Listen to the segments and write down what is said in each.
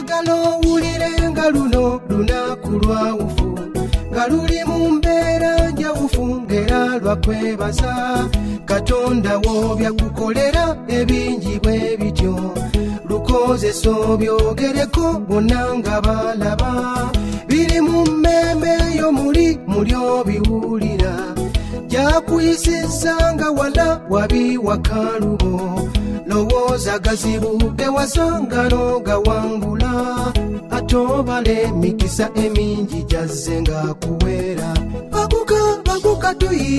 njagala owulire nga luno lunaku lwawufu nga luli mu mbeera njawufu ng'era lwakwebaza Katonda wo byakukolera ebingi bwe bityo lukozesa obyogereko bonna nga balaba biri mu mmeme yo muli obiwulira gyakuyisizza nga wala wabiwakalubo lowooza gazibuke wasangano gawangula atobale emikisa emingi jazze nga kuwera baguka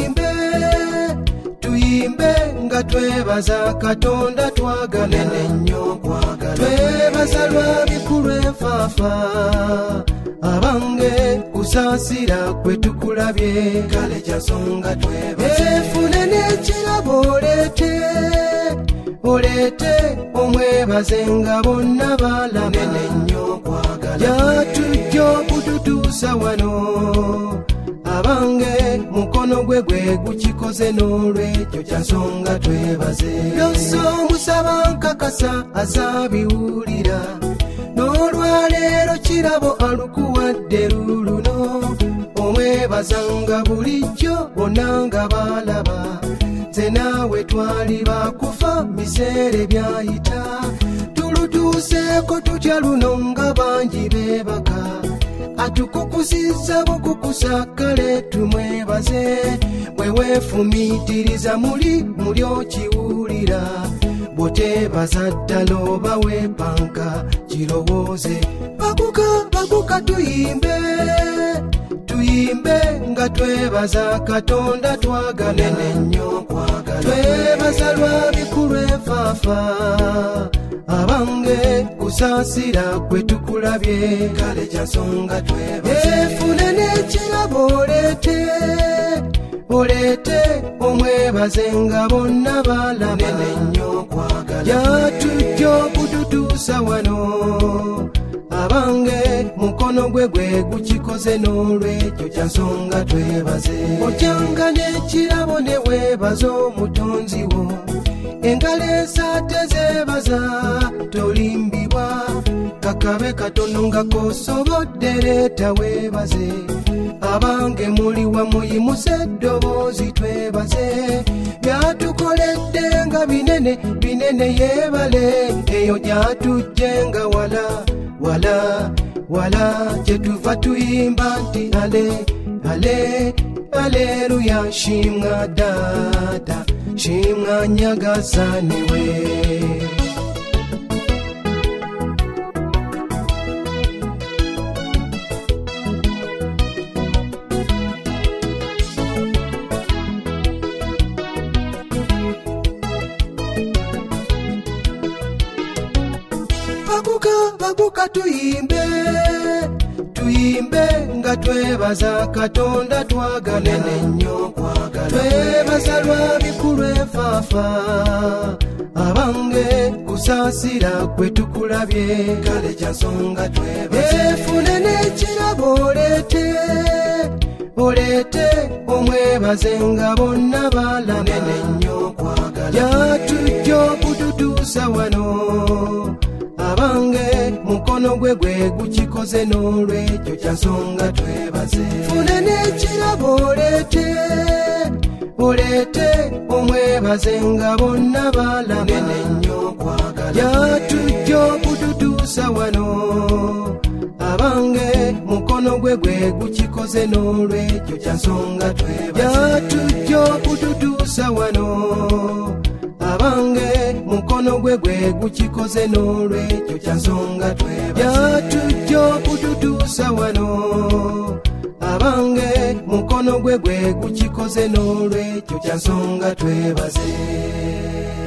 tuyimbe nga twebaza Katonda twagalene nnyo kwagala twebaza lwa bikulu enfaafa abange kusaasira kwe tukulabye kale kyasonga twebaze efune n'ekirabo oleete omwebaze nga bonna balamene nnyo kwagala yatujja okututuusa wano abange mukono gwe gukikoze n'olwekyo kyasonga twebaze yoso omusaba nkakasa azabiwulira n'olwaleero kirabo alukuwadde luluno omwebazanga bulijjo bonna nga balaba nze naawe twali bakufa biseere byayita tulutuuseeko tutya luno nga bangi beebaka atukukusizza bukukusa kale tumwebaze bwe weefumiitiriza muli okiwulira bw'oteebaza ddala oba weepanka kirowooze baguka tuyimbe nga twebaza Katonda twagalene nnyo kwagala twebaza lwa bikulu enfaafa abange kusaasira kwe tukulabye kale kyasonga twebaze efune n'ekirabo oleete omwebaze nga bonna balamene nnyo kwagala yatujja okututuusa wano abange mukono gwe gukikoze n'olwekyo kyasonga twebaze okyanga n'ekirabo ne weebaza omutonzi wo engalo esaate zeebaza tolimbibwa kakabe katono nga kosobodde leeta weebaze abange muli wamu yimuse eddoboozi twebaze byatukoledde nga binene yeebale eyo gyatujje nga wala kyetuva tuyimba nti aleluya shimwa data shimwa nyagasaniwe baguka tuyimbe nga twebaza Katonda twagalene nnyo kwagala twebaza lwa bikulu enfaafa abange kusaasira kwe tukulabye kale kyasonga twebaze efune n'ekirabo oleete omwebaze nga bonna balamene nnyo kwagala yatujja okututuusa wano abange mukono gwe gukikoze n'olwekyo kyasonga twebaze fune n'ekirabo oleete omwebaze nga bonna balamene nnyo kwagala yatujja okututuusa wano abange mukono gwe gukikoze n'olwekyo kyasonga twebaze yatujja okututuusa wano abange mukono gwe gukikoze n'olwekyo kyasonga twebaze yatujja okututuusa wano abange mukono gwe gukikoze n'olwekyo kyasonga twebaze